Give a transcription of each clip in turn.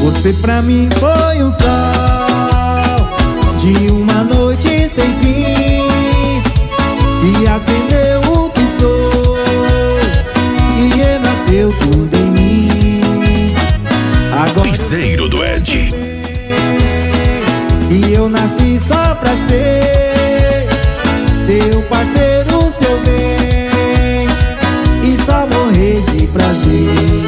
Você pra mim foi um sol de uma noite sem fim, e acendeu o que sou, e renasceu tudo em mim. Agora Piseiro do Ed. e eu nasci só pra ser seu parceiro, seu bem, e só morrer de prazer.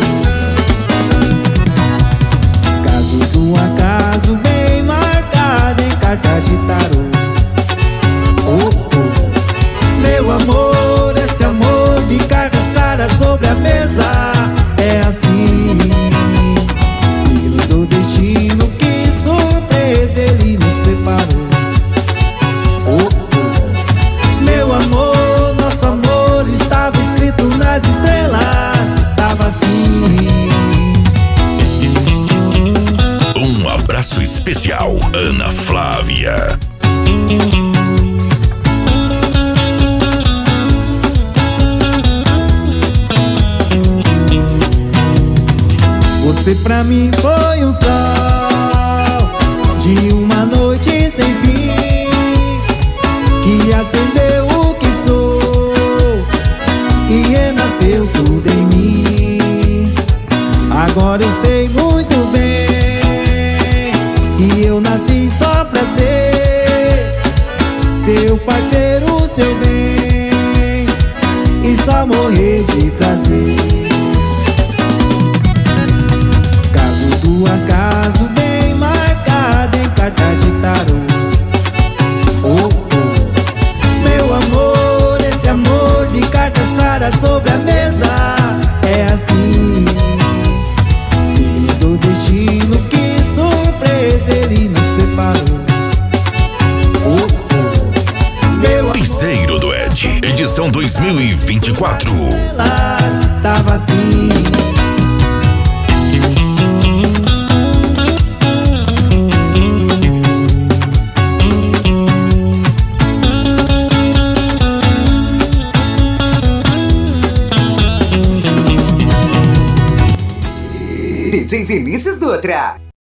Caso do acaso bem marcado em carta de tarô. Oh, oh. Meu amor, esse amor de cartas claras sobre a mesa. É assim, signo do destino, que surpresa ele nos preparou. Oh, oh. Meu amor, nosso amor estava escrito nas estrelas. Tava assim. Um abraço especial, Ana Flávia. Você pra mim foi um sol de uma noite sem fim, que acendeu o que sou, e renasceu tudo em mim. Agora eu sei muito bem que eu nasci só pra ser seu parceiro, seu bem, e só morrer de prazer. Do acaso bem marcado em carta de tarô. Oh, oh. Meu amor, esse amor de cartas claras sobre a mesa. É assim, signo do destino, que surpresa ele nos preparou. Oh, oh. Meu amor, Piseiro do Ed, edição 2024. elas tava assim. DJ Vinícius Dutra.